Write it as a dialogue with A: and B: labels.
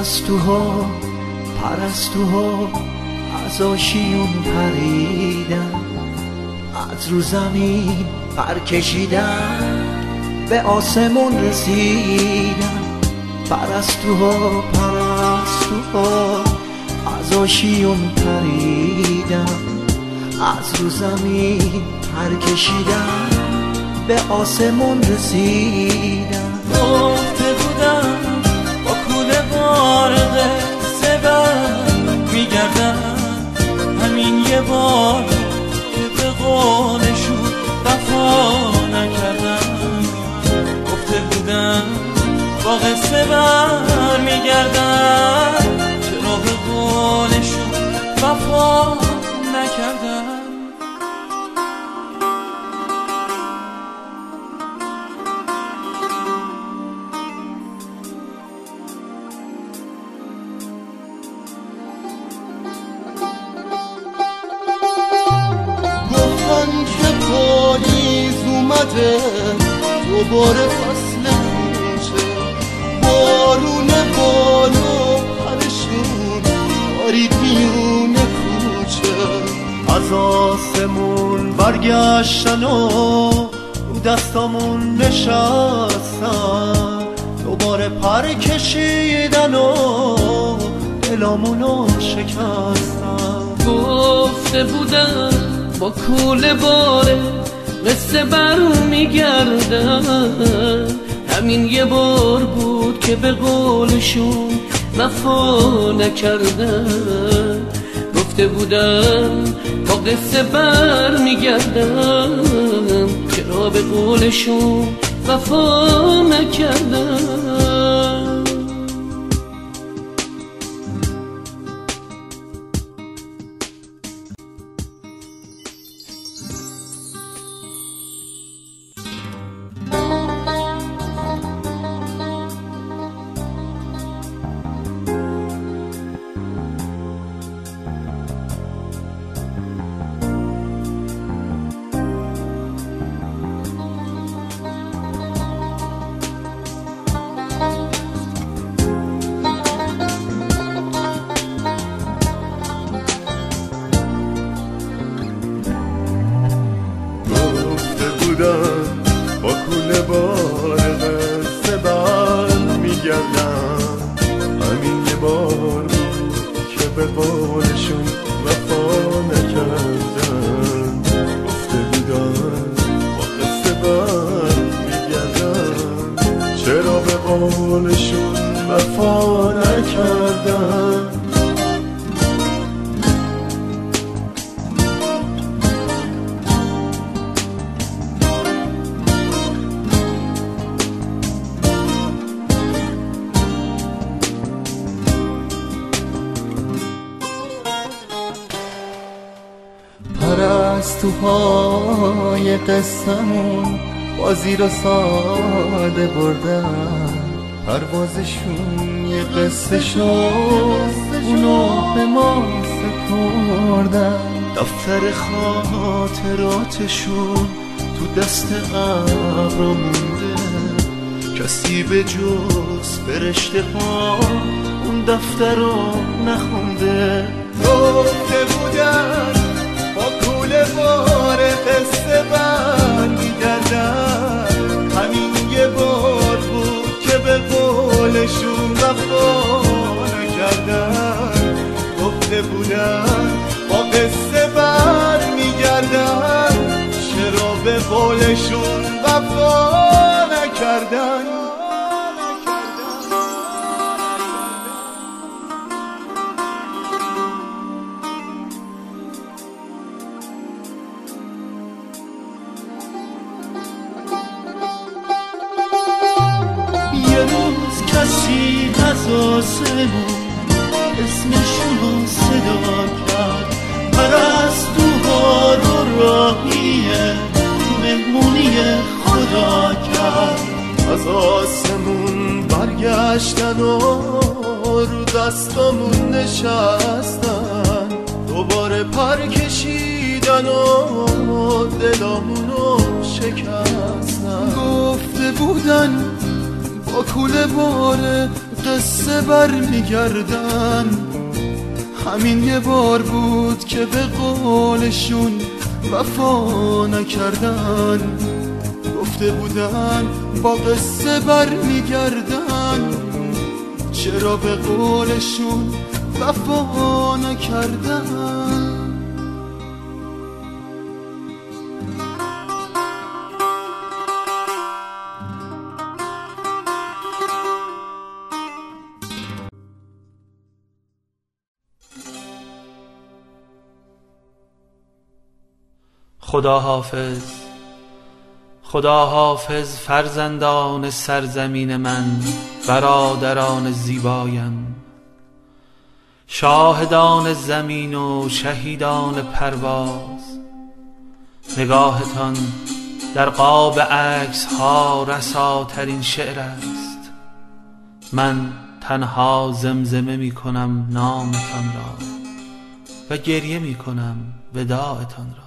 A: پرستوها از آشیون پریدن، از رو زمین پر کشیدن، به آسمون رسیدن. پرستوها از آشیون پریدن، از رو زمین پر کشیدن، به آسمون رسیدن.
B: گفته بودم با کوله وارد سبن میگردن، همین یه بار که به قولشون وفا نکردن. گفته بودم با قصه بر میگردن، چرا به قولشون وفا نکردن.
C: دوباره فصل کوچه، بارون بالو پرشون بارید میونه کوچه. از آسمون برگشتن و رو دستامون نشستن، دوباره پر کشیدن و دلامونو شکستن.
D: گفته بودن با کوله باره قصه بر میگردن، همین یه بار بود که به قولشون وفا نکردن. گفته بودن با قصه بر میگردن، چرا به قولشون وفا نکردن.
C: با کوله بار قصه بر میگردن، همین یه بار بود که به قولشون وفا نکردن. گفته بودن با قصه بر میگردن، چرا به قولشون وفا نکردن.
A: پرستوهای قصه‌مون بازی رو ساده بردن، پروازشون یه قصه شد، اونو به ما سپردن. دفتر خاطراتشون تو دست ابرا مونده، کسی به جز فرشته ها اون دفتر رو نخونده.
C: گفته بودن با کوله بار قصه بر میگردن، همین یه بار بود که به قولشون وفا نکردن. گفته بودن با قصه بر میگردن، چرا به قولشون وفا نکردن.
A: کسی از آسمون اسمشون رو صدا کرد، پرستوها رو راهی مهمونی خدا کرد.
C: از آسمون برگشتن و رو دستامون نشستن، دوباره پر کشیدن و دلامونو شکستن.
A: گفته بودن با کوله بار
C: قصه بر میگردن. همین یه بار بود که به قولشون وفا نکردن. گفته بودن با قصه بر میگردن، چرا به قولشون وفا نکردن؟
E: خدا حافظ، خدا حافظ فرزندان سرزمین من، برادران زیبایم، شاهدان زمین و شهیدان پرواز. نگاهتان در قاب عکس ها رساترین شعر است. من تنها زمزمه می کنم نامتان را و گریه می کنم وداعتان را.